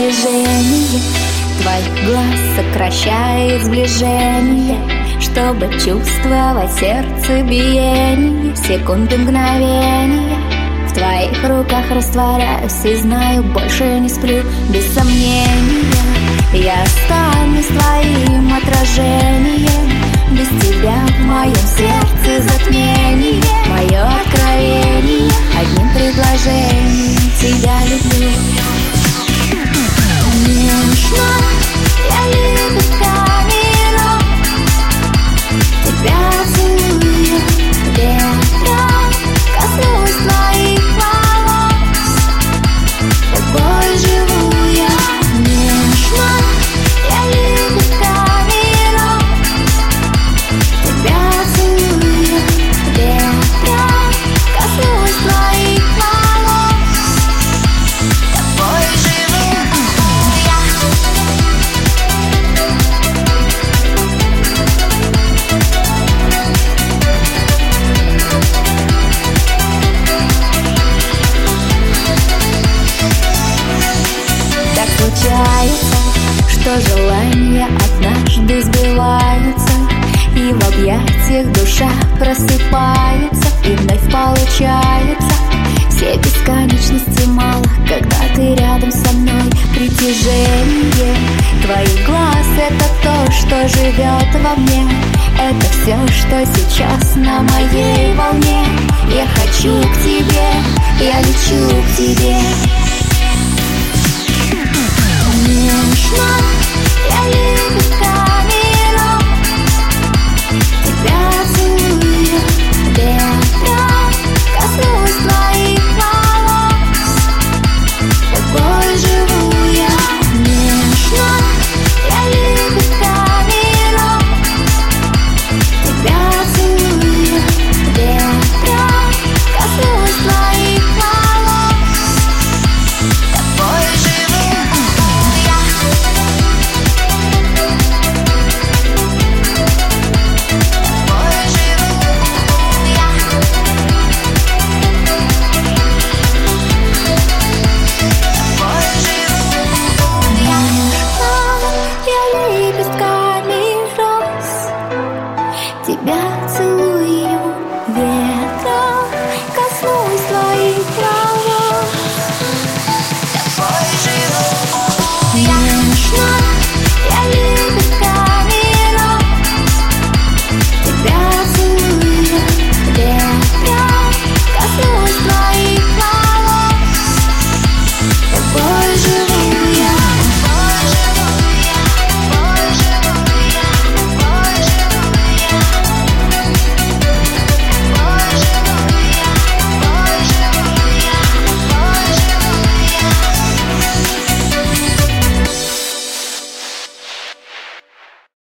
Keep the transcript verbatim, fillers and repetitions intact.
притяжение. Твой глаз сокращает сближение, чтобы чувствовать сердце биение. Секунды, мгновения в твоих руках растворяюсь и знаю, больше не сплю. Без сомнения я останусь твоим отражением. Без тебя в моем сердце затмение. Мое откровение одним предложением: тебя люблю. Нежно я липу к камеру, тебя целую ветром, коснусь твоих волос, тобой живу я. Нежно я липу к камеру, тебя целую ветром, коснусь твоих волос, тобой живу я. Так случается, что желания однажды сбиваются, и в объятиях душа просыпается, и вновь получается. Все бесконечности мало, когда ты рядом со мной. Притяжение твоих глаз — это то, что живет во мне. Это все, что сейчас на моей волне. Я хочу к тебе, я лечу к тебе.